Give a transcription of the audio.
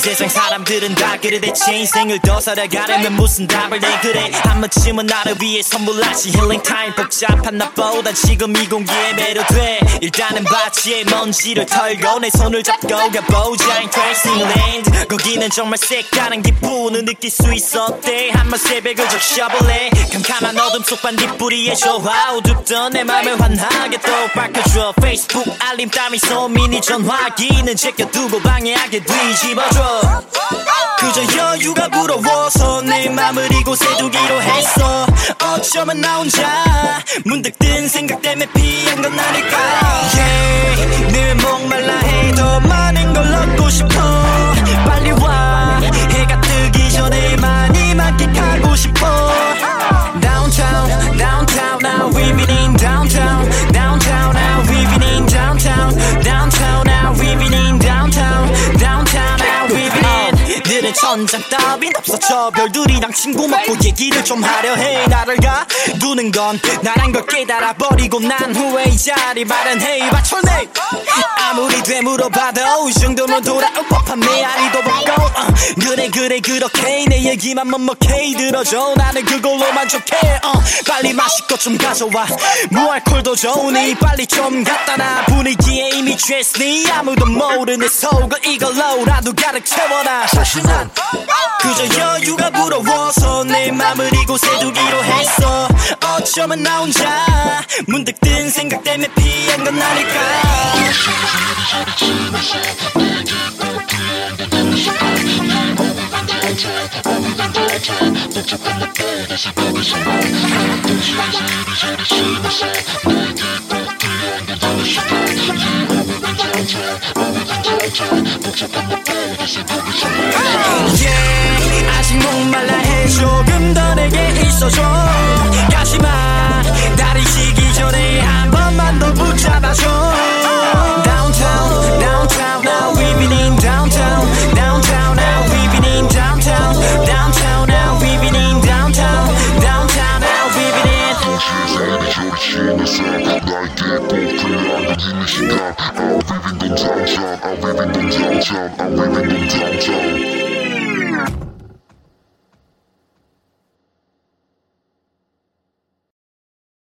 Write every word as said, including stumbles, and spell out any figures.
세상 사람들은 다 그래 대체 인생을 더 살아가려면 무슨 답을 내 그래 한 번쯤은 나를 위해 선물하지 힐링 타임 복잡한 나보단 지금 이 공기에 매료돼 일단은 바지에 먼지를 털고 내 손을 잡고 가보자 인 트레이싱랜드 거기는 정말 색다른 기분을 느낄 수 있었대 한번 새벽을 적셔볼래 캄캄한 어둠 속 반딧불이에 조화 어둡던 내 맘을 환하게 또 밝혀줘 페이스북 알림 따위 소미니 전화기는 제껴두고 방해하게 뒤집어줘 그저 여유가 부러워서 내 맘을 이곳에 두기로 했어 어쩌면 나 혼자 문득 든 생각 때문에 피한 건 아닐까 yeah, 늘 목말라 해도 많은 걸 얻고 싶어 빨리 와 해가 뜨기 전에 많이 만끽하고 싶어 Downtown, downtown, now we've been in downtown Downtown, now we've been in downtown Downtown, now we've been in downtown Downtown, now we've been in 늘은 천장 따윈 없어져 별들이랑 친구 먹고 얘기를 좀 하려 해 나를 가두는 건 나란 걸 깨달아버리고 난 후에 이 자리 마련해 맞춰내 아무리 되물어봐도 이 정도면 돌아올 법한 메아리도 벗고 uh, 그래 그래 그렇게 내 얘기만 먹먹해 들어줘 나는 그걸로 만족해 uh, 빨리 마실 것 좀 가져와 무알콜도 좋으니 빨리 좀 갖다 놔 분위기에 이미 취했으니 아무도 모르는 속을 이걸로라도 가득 채워라 사실 난 그저 여유가 부러워서 내 맘을 이곳에 두기로 했어 어쩌면 나 혼자 문득 든 생각 때문에 피한 건 아닐까 yeah, 아직 목말라 해 조금 더 내게 있어줘 가지마 다리 지기 전에 한 번만 더 붙잡아줘 Downtown, downtown, now we've been in downtown Downtown, now we've been in downtown Downtown, now we've been in downtown Downtown, now we've been in I'm living in downtown, I'm living in downtown, I'm living in downtown